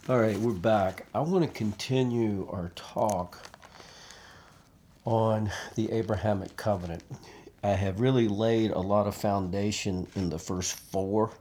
All right, we're back. I want to continue our talk on the Abrahamic covenant. I have really laid a lot of foundation in the first four.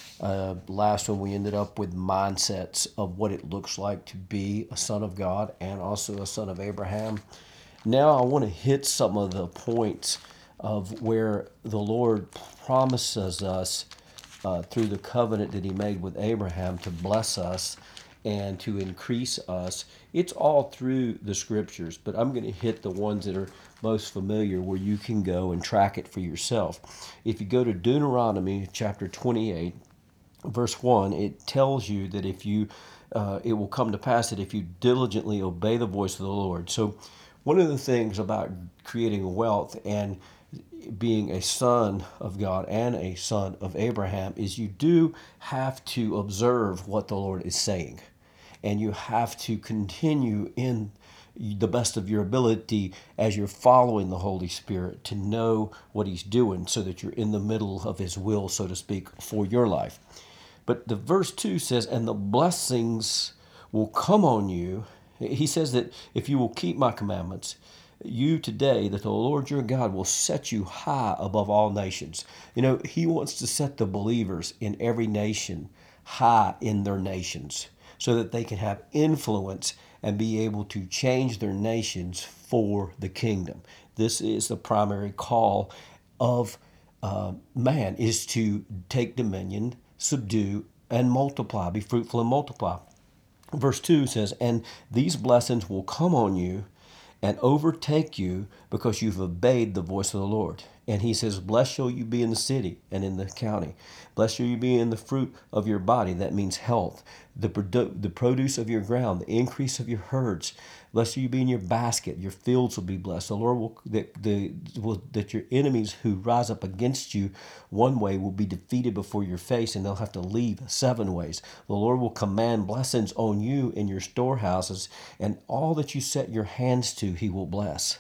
Last one, we ended up with mindsets of what it looks like to be a son of God and also a son of Abraham. Now, I want to hit some of the points of where the Lord promises us through the covenant that He made with Abraham to bless us and to increase us. It's all through the scriptures, but I'm going to hit the ones that are most familiar where you can go and track it for yourself. If you go to Deuteronomy chapter 28, verse 1, it tells you that if you, it will come to pass that if you diligently obey the voice of the Lord. So, one of the things about creating wealth and being a son of God and a son of Abraham is you do have to observe what the Lord is saying. And you have to continue in the best of your ability as you're following the Holy Spirit to know what He's doing so that you're in the middle of His will, so to speak, for your life. But the verse 2 says, and the blessings will come on you. He says that if you will keep my commandments, you today, that the Lord your God will set you high above all nations. You know, He wants to set the believers in every nation high in their nations so that they can have influence and be able to change their nations for the kingdom. This is the primary call of man, is to take dominion, subdue, and multiply, be fruitful and multiply. Verse 2 says, and these blessings will come on you and overtake you because you've obeyed the voice of the Lord. And he says, blessed shall you be in the city and in the county. Blessed shall you be in the fruit of your body. That means health. The produce of your ground, the increase of your herds. Blessed shall you be in your basket. Your fields will be blessed. The Lord that your enemies who rise up against you one way will be defeated before your face, and they'll have to leave 7 ways. The Lord will command blessings on you in your storehouses, and all that you set your hands to, He will bless.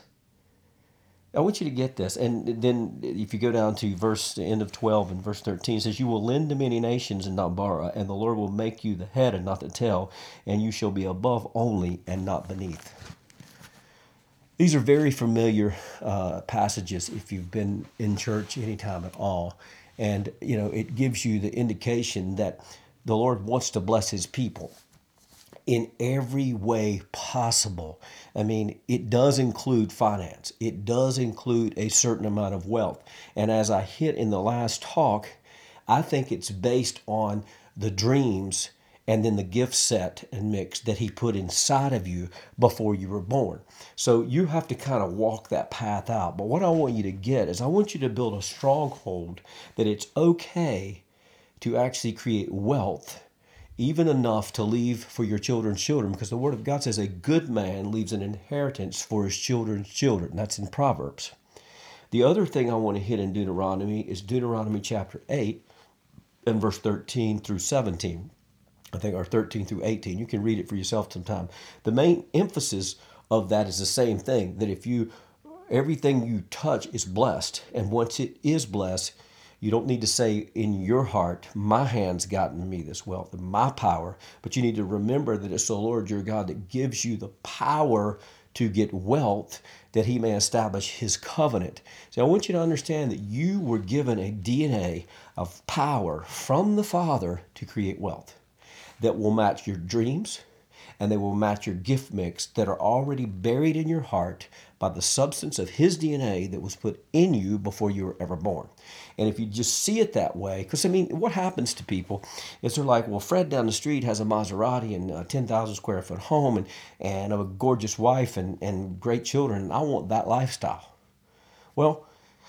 I want you to get this. And then if you go down to the end of 12 and verse 13, it says, you will lend to many nations and not borrow, and the Lord will make you the head and not the tail, and you shall be above only and not beneath. These are very familiar passages if you've been in church any time at all. And, you know, it gives you the indication that the Lord wants to bless His people in every way possible. I mean, it does include finance. It does include a certain amount of wealth. And as I hit in the last talk, I think it's based on the dreams and then the gift set and mix that He put inside of you before you were born. So you have to kind of walk that path out. But what I want you to get is I want you to build a stronghold that it's okay to actually create wealth, even enough to leave for your children's children, because the Word of God says a good man leaves an inheritance for his children's children. That's in Proverbs. The other thing I want to hit in Deuteronomy is Deuteronomy chapter 8 and verse 13 through 17. I think, or 13 through 18. You can read it for yourself sometime. The main emphasis of that is the same thing, that if you, everything you touch is blessed, and once it is blessed, you don't need to say in your heart, my hand's gotten me this wealth, my power, but you need to remember that it's the Lord your God that gives you the power to get wealth, that He may establish His covenant. So I want you to understand that you were given a DNA of power from the Father to create wealth that will match your dreams, and they will match your gift mix that are already buried in your heart by the substance of His DNA that was put in you before you were ever born. And if you just see it that way, because I mean, what happens to people is they're like, well, Fred down the street has a Maserati and a 10,000 square foot home and a gorgeous wife and great children, and I want that lifestyle. Well,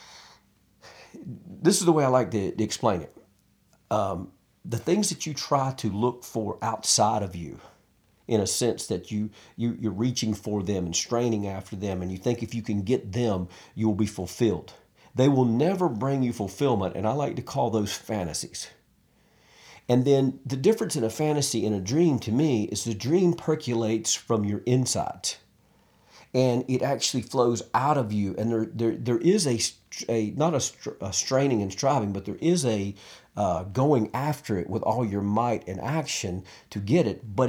this is the way I like to explain it. The things that you try to look for outside of you, in a sense that you're reaching for them and straining after them, and you think if you can get them, you will be fulfilled. They will never bring you fulfillment, and I like to call those fantasies. And then the difference in a fantasy and a dream to me is the dream percolates from your insides, and it actually flows out of you. And there is a not a straining and striving, but there is a going after it with all your might and action to get it, but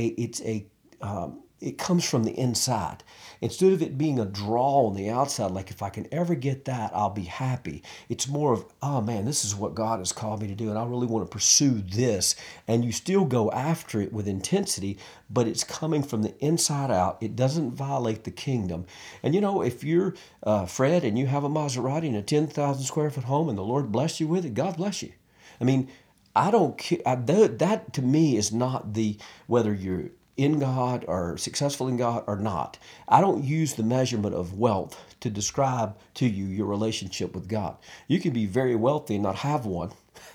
it comes from the inside. Instead of it being a draw on the outside, like if I can ever get that, I'll be happy. It's more of, oh man, this is what God has called me to do, and I really want to pursue this. And you still go after it with intensity, but it's coming from the inside out. It doesn't violate the kingdom. And if you're Fred and you have a Maserati and a 10,000 square foot home and the Lord bless you with it, God bless you. I mean, I don't care. That to me is not the whether you're in God or successful in God or not. I don't use the measurement of wealth to describe to you your relationship with God. You can be very wealthy and not have one,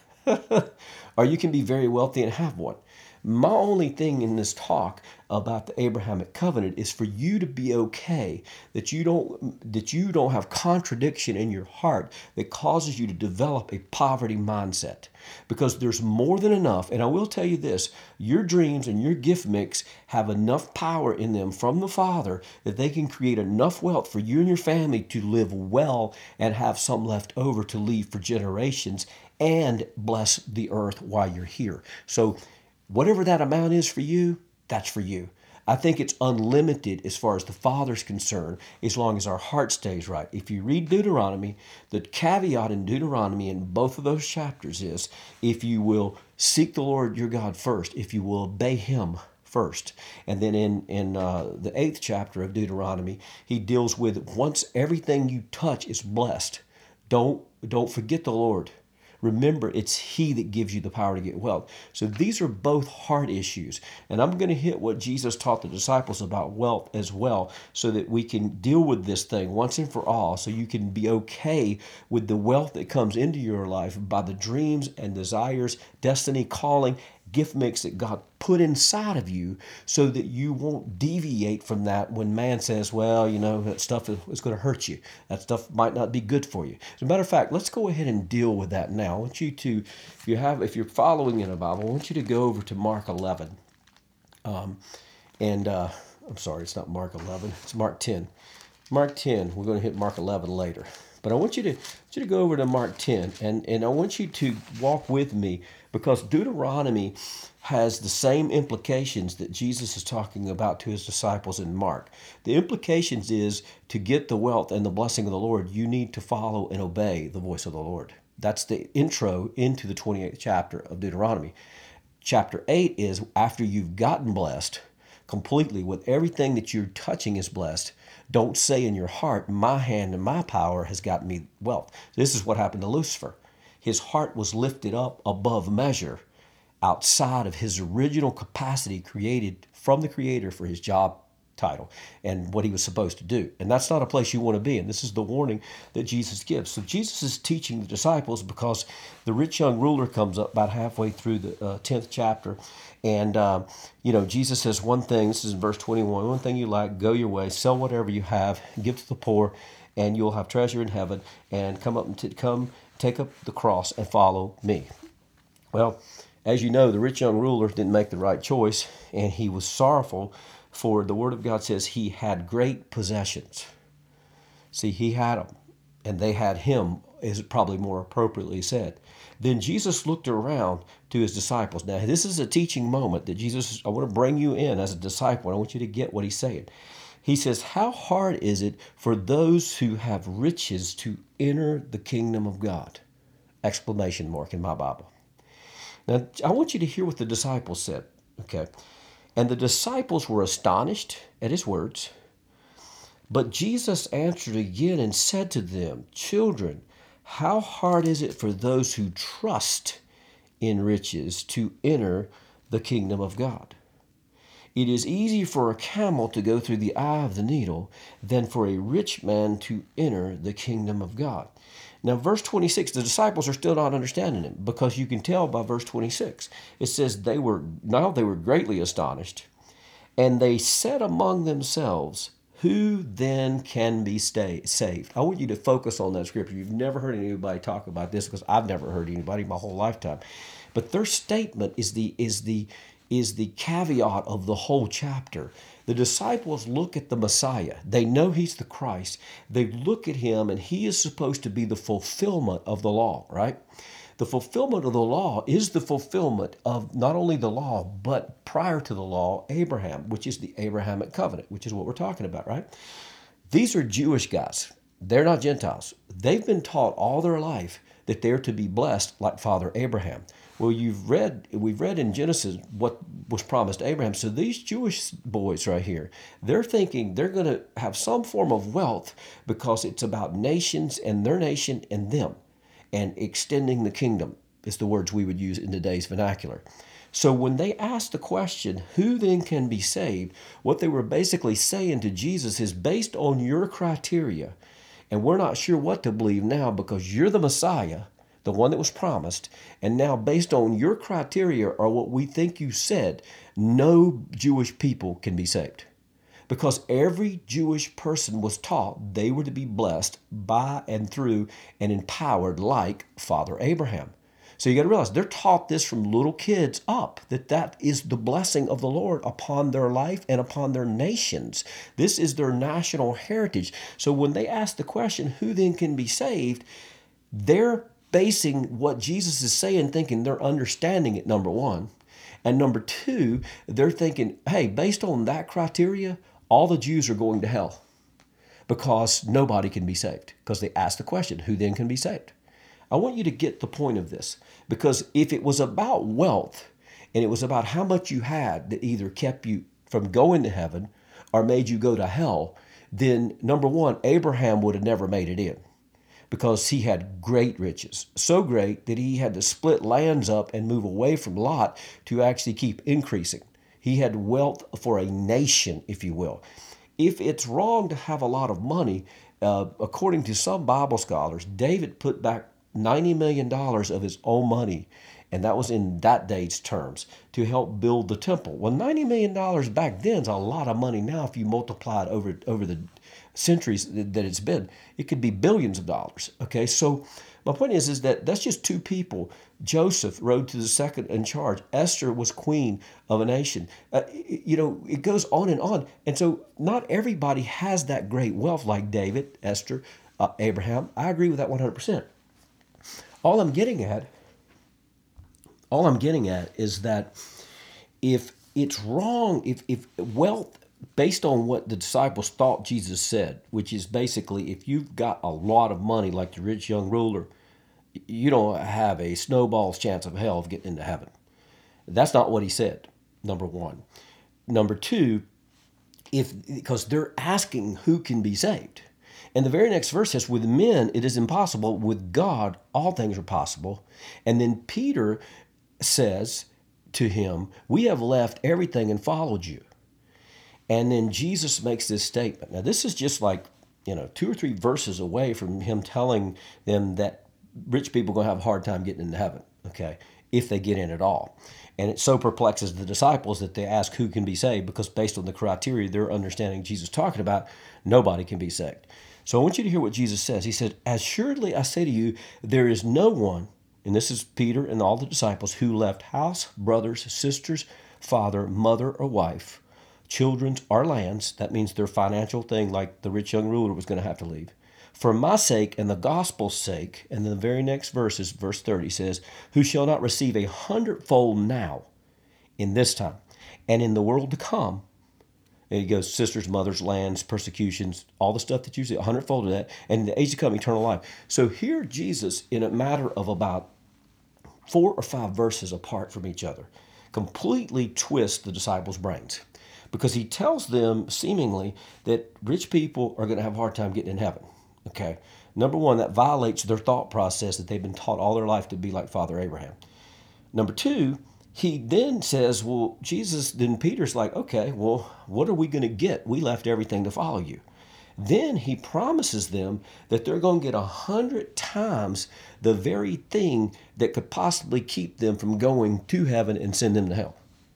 or you can be very wealthy and have one. My only thing in this talk about the Abrahamic covenant is for you to be okay that you don't have contradiction in your heart that causes you to develop a poverty mindset, because there's more than enough. And I will tell you this, your dreams and your gift mix have enough power in them from the Father that they can create enough wealth for you and your family to live well and have some left over to leave for generations and bless the earth while you're here. So whatever that amount is for you, that's for you. I think it's unlimited as far as the Father's concerned, as long as our heart stays right. If you read Deuteronomy, the caveat in Deuteronomy in both of those chapters is, if you will seek the Lord your God first, if you will obey Him first. And then in the 8th chapter of Deuteronomy, he deals with, once everything you touch is blessed, don't forget the Lord. Remember, it's He that gives you the power to get wealth. So these are both heart issues. And I'm going to hit what Jesus taught the disciples about wealth as well, so that we can deal with this thing once and for all, so you can be okay with the wealth that comes into your life by the dreams and desires, destiny, calling, gift mix that God put inside of you, so that you won't deviate from that when man says, well, that stuff is going to hurt you. That stuff might not be good for you. As a matter of fact, let's go ahead and deal with that now. I want you to, if you're following in a Bible, I want you to go over to Mark 11. I'm sorry, it's not Mark 11, it's Mark 10. Mark 10, we're going to hit Mark 11 later. But I want you to go over to Mark 10, and I want you to walk with me, because Deuteronomy has the same implications that Jesus is talking about to his disciples in Mark. The implications is, to get the wealth and the blessing of the Lord, you need to follow and obey the voice of the Lord. That's the intro into the 28th chapter of Deuteronomy. Chapter 8 is after you've gotten blessed completely with everything that you're touching is blessed. Don't say in your heart, my hand and my power has gotten me wealth. This is what happened to Lucifer. His heart was lifted up above measure, outside of his original capacity created from the Creator for his job title and what he was supposed to do. And that's not a place you want to be in. This is the warning that Jesus gives. So Jesus is teaching the disciples, because the rich young ruler comes up about halfway through the 10th chapter. And, Jesus says one thing, this is in verse 21, one thing you lack, go your way, sell whatever you have, give to the poor, and you'll have treasure in heaven, and come take up the cross and follow me. Well, as you know, the rich young ruler didn't make the right choice, and he was sorrowful, for the Word of God says he had great possessions. See, he had them, and they had him, is probably more appropriately said. Then Jesus looked around to his disciples. Now, this is a teaching moment that I want to bring you in as a disciple. I want you to get what he's saying. He says, how hard is it for those who have riches to enter the kingdom of God? Exclamation mark in my Bible. Now, I want you to hear what the disciples said. Okay. And the disciples were astonished at his words. But Jesus answered again and said to them, children, how hard is it for those who trust in riches to enter the kingdom of God? It is easier for a camel to go through the eye of the needle than for a rich man to enter the kingdom of God. Now, verse 26, the disciples are still not understanding it, because you can tell by verse 26. It says they were greatly astonished, and they said among themselves, who then can be saved? I want you to focus on that scripture. You've never heard anybody talk about this, because I've never heard anybody my whole lifetime. But their statement is the caveat of the whole chapter. The disciples look at the Messiah. They know he's the Christ. They look at him, and he is supposed to be the fulfillment of the law, right? The fulfillment of the law is the fulfillment of not only the law, but prior to the law, Abraham, which is the Abrahamic covenant, which is what we're talking about, right? These are Jewish guys. They're not Gentiles. They've been taught all their life that they're to be blessed like Father Abraham. Well, we've read in Genesis what was promised to Abraham. So these Jewish boys right here, they're thinking they're going to have some form of wealth because it's about nations and their nation and them, and extending the kingdom is the words we would use in today's vernacular. So when they asked the question, who then can be saved? What they were basically saying to Jesus is, based on your criteria, and we're not sure what to believe now because you're the Messiah, the one that was promised, and now based on your criteria or what we think you said, no Jewish people can be saved. Because every Jewish person was taught they were to be blessed by and through and empowered like Father Abraham. So you got to realize they're taught this from little kids up, that is the blessing of the Lord upon their life and upon their nations. This is their national heritage. So when they ask the question, who then can be saved, they're basing what Jesus is saying, thinking they're understanding it, number one. And number two, they're thinking, hey, based on that criteria, all the Jews are going to hell because nobody can be saved. Because they asked the question, who then can be saved? I want you to get the point of this, because if it was about wealth and it was about how much you had that either kept you from going to heaven or made you go to hell, then number one, Abraham would have never made it in, because he had great riches, so great that he had to split lands up and move away from Lot to actually keep increasing. He had wealth for a nation, if you will. If it's wrong to have a lot of money, according to some Bible scholars, David put back $90 million of his own money, and that was in that day's terms, to help build the temple. Well, $90 million back then is a lot of money now if you multiply it over the centuries that it's been. It could be billions of dollars. Okay, so my point is that that's just two people. Joseph rode to the second in charge. Esther was queen of a nation. It goes on and on. And so not everybody has that great wealth like David, Esther, Abraham. I agree with that 100%. All I'm getting at is that if it's wrong, if wealth, based on what the disciples thought Jesus said, which is basically if you've got a lot of money like the rich young ruler, you don't have a snowball's chance of hell of getting into heaven. That's not what he said, number one. Number two, because they're asking who can be saved. And the very next verse says, with men it is impossible, with God all things are possible. And then Peter says to him, we have left everything and followed you. And then Jesus makes this statement. Now this is just like, 2 or 3 verses away from him telling them that rich people are going to have a hard time getting into heaven, okay, if they get in at all. And it so perplexes the disciples that they ask who can be saved, because based on the criteria they're understanding Jesus talking about, nobody can be saved. So I want you to hear what Jesus says. He said, assuredly I say to you, there is no one, and this is Peter and all the disciples, who left house, brothers, sisters, father, mother, or wife, children, or lands, that means their financial thing, like the rich young ruler was going to have to leave, for my sake and the gospel's sake. And the very next verse is verse 30 says, who shall not receive 100-fold now in this time, and in the world to come. And he goes, sisters, mothers, lands, persecutions, all the stuff that you see, 100-fold of that, and in the age to come, eternal life. So here Jesus, in a matter of about 4 or 5 verses apart from each other, completely twists the disciples' brains, because he tells them seemingly that rich people are going to have a hard time getting in heaven. Okay, number one, that violates their thought process that they've been taught all their life to be like Father Abraham. Number two, he then says, well, then Peter's like, okay, well, what are we going to get? We left everything to follow you. Then he promises them that they're going to get 100 times the very thing that could possibly keep them from going to heaven and send them to hell.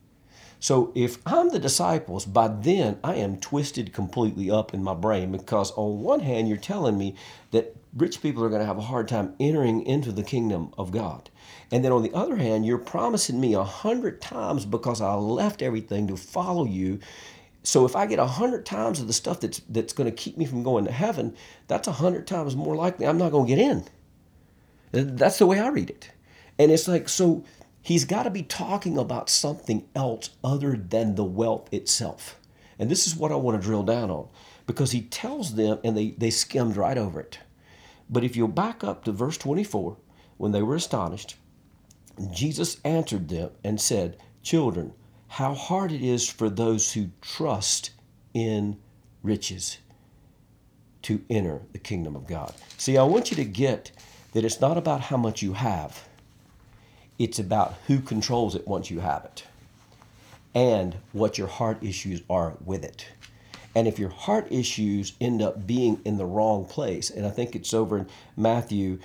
So if I'm the disciples, by then I am twisted completely up in my brain, because on one hand, you're telling me that rich people are going to have a hard time entering into the kingdom of God. And then on the other hand, you're promising me 100 times because I left everything to follow you. So if I get 100 times of the stuff that's going to keep me from going to heaven, that's 100 times more likely I'm not going to get in. That's the way I read it. And it's like, so he's got to be talking about something else other than the wealth itself. And this is what I want to drill down on, because he tells them and they skimmed right over it. But if you'll back up to verse 24, when they were astonished, Jesus answered them and said, "Children, how hard it is for those who trust in riches to enter the kingdom of God." See, I want you to get that it's not about how much you have. It's about who controls it once you have it and what your heart issues are with it. And if your heart issues end up being in the wrong place, and I think it's over in Matthew,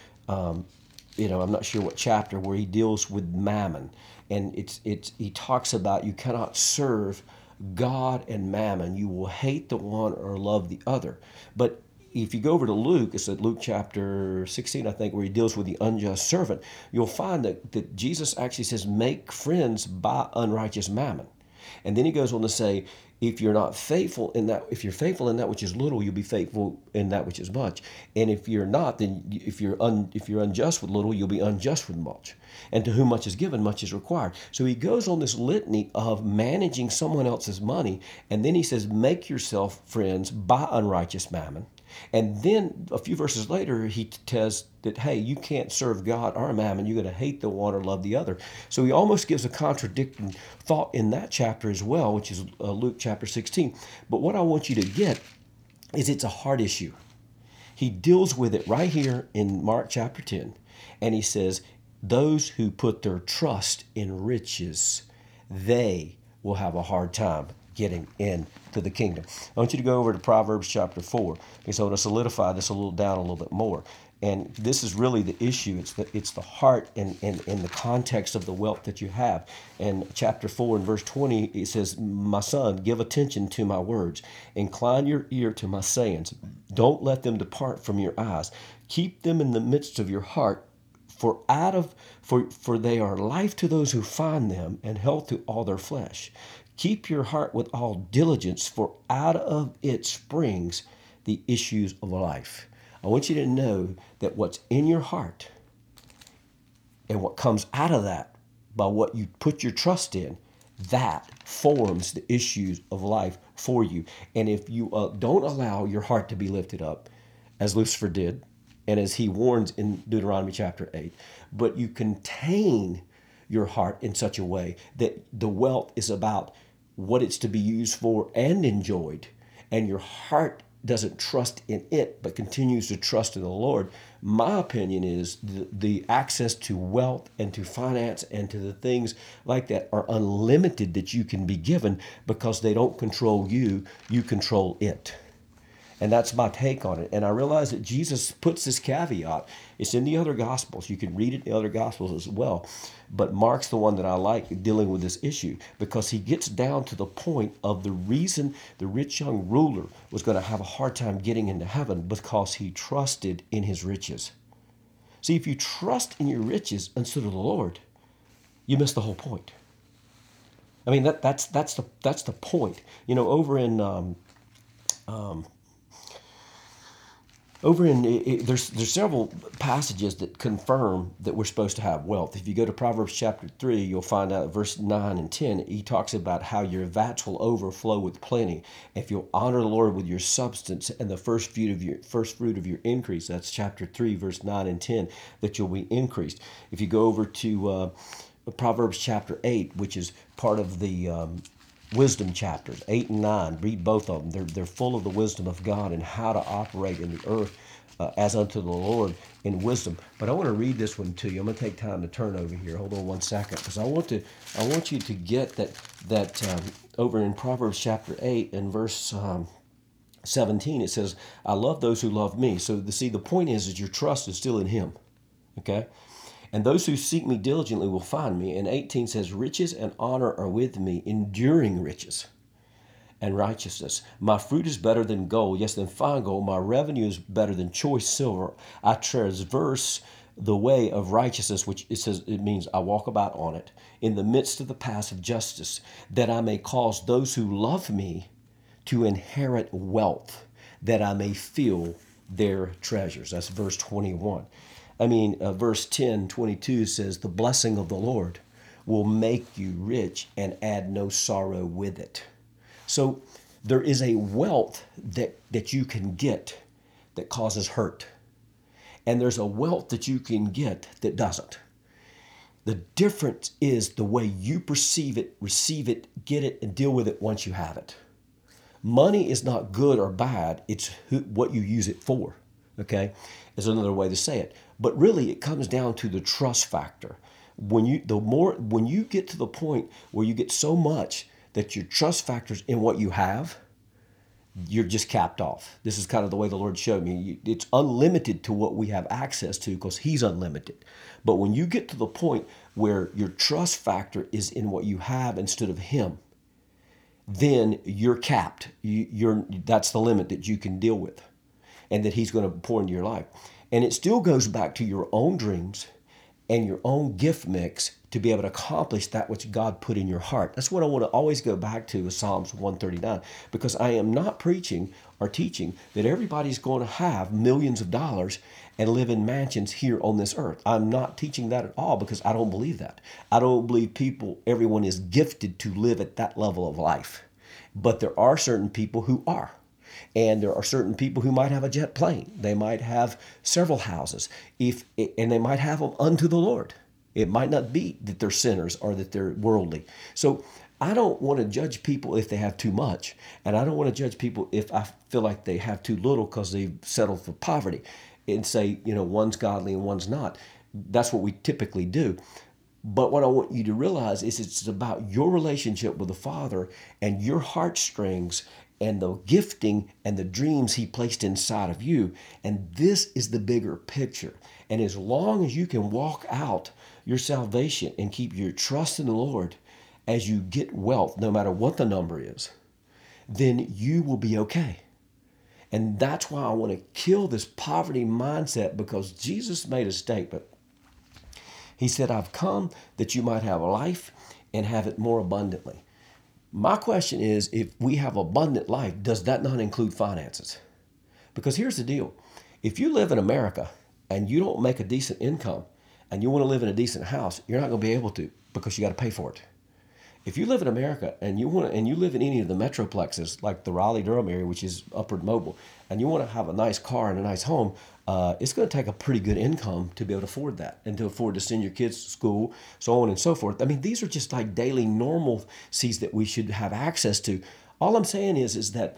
I'm not sure what chapter, where he deals with mammon, and he talks about you cannot serve God and mammon. You will hate the one or love the other. But if you go over to Luke, it's at Luke chapter 16, I think, where he deals with the unjust servant, you'll find that Jesus actually says, make friends by unrighteous mammon. And then he goes on to say, if you're not faithful in that, if you're faithful in that which is little, you'll be faithful in that which is much. And if you're not, then if you're unjust with little, you'll be unjust with much. And to whom much is given, much is required. So he goes on this litany of managing someone else's money, and then he says, make yourself friends by unrighteous mammon. And then a few verses later, he tells that, hey, you can't serve God or mammon. You're going to hate the one or love the other. So he almost gives a contradicting thought in that chapter as well, which is Luke chapter 16. But what I want you to get is it's a heart issue. He deals with it right here in Mark chapter 10. And he says, those who put their trust in riches, they will have a hard time getting into the kingdom. I want you to go over to Proverbs chapter 4, because I want to solidify this a little down a little bit more. And this is really the issue. It's the heart and the context of the wealth that you have. And chapter 4 and verse 20, it says, my son, give attention to my words. Incline your ear to my sayings. Don't let them depart from your eyes. Keep them in the midst of your heart. For they are life to those who find them, and health to all their flesh. Keep your heart with all diligence, for out of it springs the issues of life. I want you to know that what's in your heart and what comes out of that by what you put your trust in, that forms the issues of life for you. And if you don't allow your heart to be lifted up, as Lucifer did, and as he warns in Deuteronomy chapter 8, but you contain your heart in such a way that the wealth is about what it's to be used for and enjoyed, and your heart doesn't trust in it but continues to trust in the Lord, my opinion is the access to wealth and to finance and to the things like that are unlimited that you can be given, because they don't control you, you control it. And that's my take on it. And I realize that Jesus puts this caveat. It's in the other Gospels. You can read it in the other Gospels as well. But Mark's the one that I like dealing with this issue, because he gets down to the point of the reason the rich young ruler was going to have a hard time getting into heaven, because he trusted in his riches. See, if you trust in your riches instead of the Lord, you miss the whole point. I mean, that's the point. You know, there's several passages that confirm that we're supposed to have wealth. If you go to Proverbs chapter 3, you'll find out verse 9 and 10, he talks about how your vats will overflow with plenty if you'll honor the Lord with your substance and the first fruit of your increase. That's chapter 3, verse 9 and 10, that you'll be increased. If you go over to Proverbs chapter 8, which is part of the wisdom chapters, 8 and 9, read both of them. They're full of the wisdom of God and how to operate in the earth as unto the Lord in wisdom. But I want to read this one to you. I'm going to take time to turn over here. Hold on one second, because I want you to get that over in Proverbs chapter 8 and verse 17. It says, I love those who love me. So the point is your trust is still in him. Okay? And those who seek me diligently will find me. And 18 says, riches and honor are with me, enduring riches and righteousness. My fruit is better than gold, yes, than fine gold. My revenue is better than choice silver. I traverse the way of righteousness, which it means I walk about on it, in the midst of the paths of justice, that I may cause those who love me to inherit wealth, that I may fill their treasures. That's verse 21. Verse 10:22 says, the blessing of the Lord will make you rich and add no sorrow with it. So there is a wealth that you can get that causes hurt. And there's a wealth that you can get that doesn't. The difference is the way you perceive it, receive it, get it, and deal with it once you have it. Money is not good or bad. It's what you use it for. Okay, is another way to say it. But really, it comes down to the trust factor. When you get to the point where you get so much that your trust factors in what you have, you're just capped off. This is kind of the way the Lord showed me. It's unlimited to what we have access to because He's unlimited. But when you get to the point where your trust factor is in what you have instead of Him, then you're capped. That's the limit that you can deal with and that He's going to pour into your life. And it still goes back to your own dreams and your own gift mix to be able to accomplish that which God put in your heart. That's what I want to always go back to with Psalms 139, because I am not preaching or teaching that everybody's going to have millions of dollars and live in mansions here on this earth. I'm not teaching that at all because I don't believe that. I don't believe everyone is gifted to live at that level of life. But there are certain people who are. And there are certain people who might have a jet plane. They might have several houses, and they might have them unto the Lord. It might not be that they're sinners or that they're worldly. So I don't want to judge people if they have too much, and I don't want to judge people if I feel like they have too little because they've settled for poverty, and say, one's godly and one's not. That's what we typically do. But what I want you to realize is it's about your relationship with the Father and your heartstrings and the gifting and the dreams He placed inside of you. And this is the bigger picture. And as long as you can walk out your salvation and keep your trust in the Lord as you get wealth, no matter what the number is, then you will be okay. And that's why I want to kill this poverty mindset, because Jesus made a statement. He said, I've come that you might have life and have it more abundantly. My question is, if we have abundant life, does that not include finances? Because here's the deal. If you live in America and you don't make a decent income and you want to live in a decent house, you're not going to be able to, because you got to pay for it. If you live in America and you live in any of the metroplexes, like the Raleigh-Durham area, which is Upward Mobile, and you want to have a nice car and a nice home, it's going to take a pretty good income to be able to afford that and to afford to send your kids to school, so on and so forth. These are just like daily normalcies that we should have access to. All I'm saying is that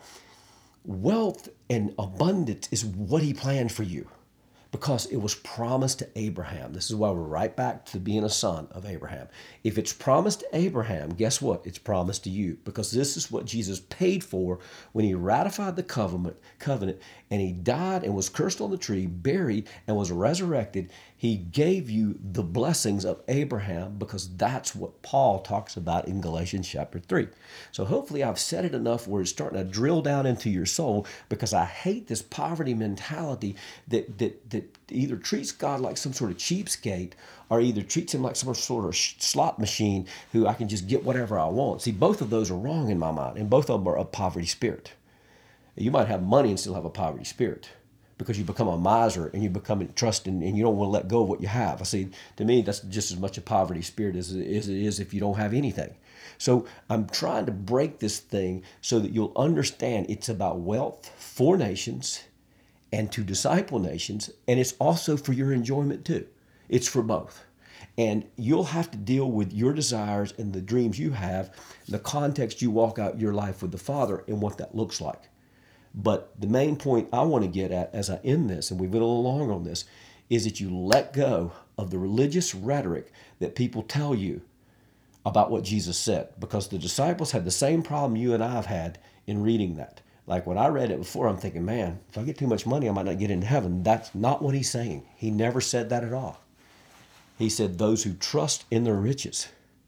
wealth and abundance is what He planned for you, because it was promised to Abraham. This is why we're right back to being a son of Abraham. If it's promised to Abraham, guess what? It's promised to you, because this is what Jesus paid for when He ratified the covenant, and He died and was cursed on the tree, buried, and was resurrected. He gave you the blessings of Abraham, because that's what Paul talks about in Galatians chapter 3. So hopefully I've said it enough where it's starting to drill down into your soul, because I hate this poverty mentality that either treats God like some sort of cheapskate, or either treats Him like some sort of slot machine who I can just get whatever I want. See, both of those are wrong in my mind, and both of them are a poverty spirit. You might have money and still have a poverty spirit, because you become a miser and you become trusting and you don't want to let go of what you have. I see, to me, that's just as much a poverty spirit as it is if you don't have anything. So I'm trying to break this thing so that you'll understand it's about wealth for nations and to disciple nations, and it's also for your enjoyment too. It's for both. And you'll have to deal with your desires and the dreams you have, the context you walk out your life with the Father, and what that looks like. But the main point I want to get at as I end this, and we've been a little long on this, is that you let go of the religious rhetoric that people tell you about what Jesus said. Because the disciples had the same problem you and I have had in reading that. Like when I read it before, I'm thinking, man, if I get too much money, I might not get into heaven. That's not what He's saying. He never said that at all. He said those who trust in their riches.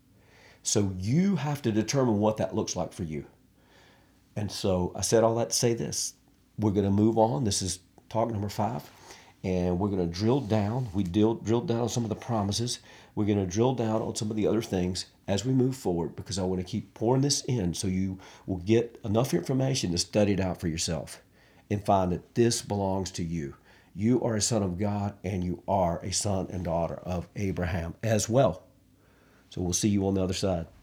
So you have to determine what that looks like for you. And so I said all that to say this. We're going to move on. This is talk number 5. And we're going to drill down. We drilled down on some of the promises. We're going to drill down on some of the other things as we move forward, because I want to keep pouring this in so you will get enough information to study it out for yourself and find that this belongs to you. You are a son of God, and you are a son and daughter of Abraham as well. So we'll see you on the other side.